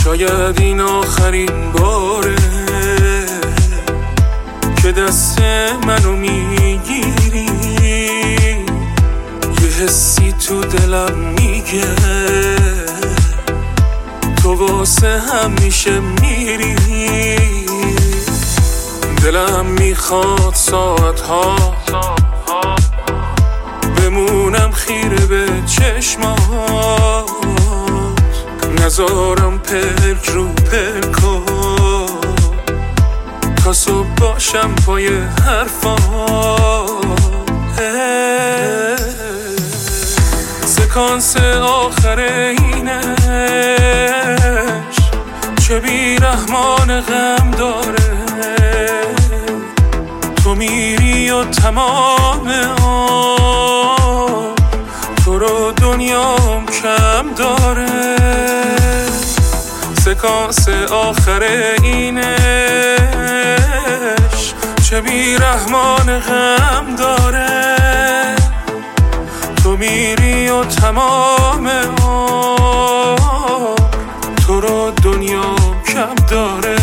شاید این آخرین باره که دست منو میگیری. یه حسی تو دلم میگه تو واسه همیشه میری. دلم میخواد ساعتها بمونم خیره به چشمات، نذارم پلک رو پلکا تا صبح باشم پای حرفات. سکانس آخر اینش چه بیرحمان غم داره. تو میری و تمام تو رو دنیام کم داره. سکانس آخر اینش چه بیرحمان غم داره. تو میری و تمام تو رو دنیام کم داره.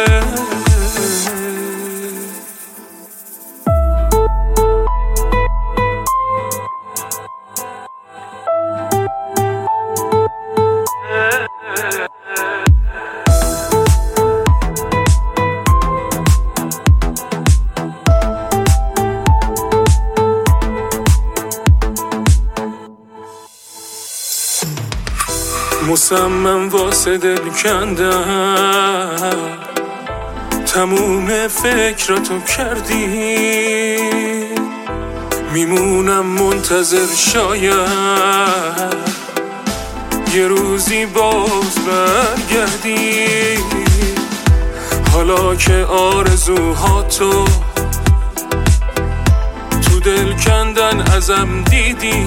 مصمم واسه دل کندم تموم فکراتو کردی. میمونم منتظر شاید یه روزی باز برگردی. حالا که آرزوهاتو تو دل کندن ازم دیدی،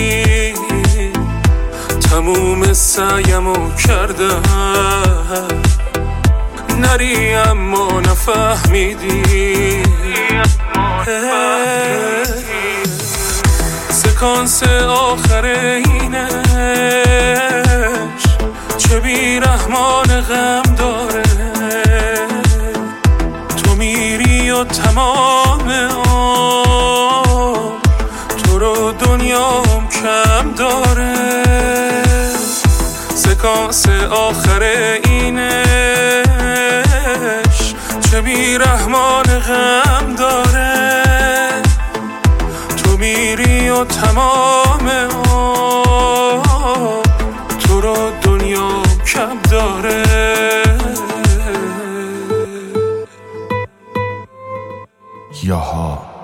تموم سعیمو کردم نری اما نفهمیدی. سکانس آخر اینش چه بیرحمان غم داره. تو میری و تمام تو رو دنیام کم داره. سکانس آخر اینش چه بیرحمان غم داره. تو میری و تمام تو رو دنیا کم داره. یاها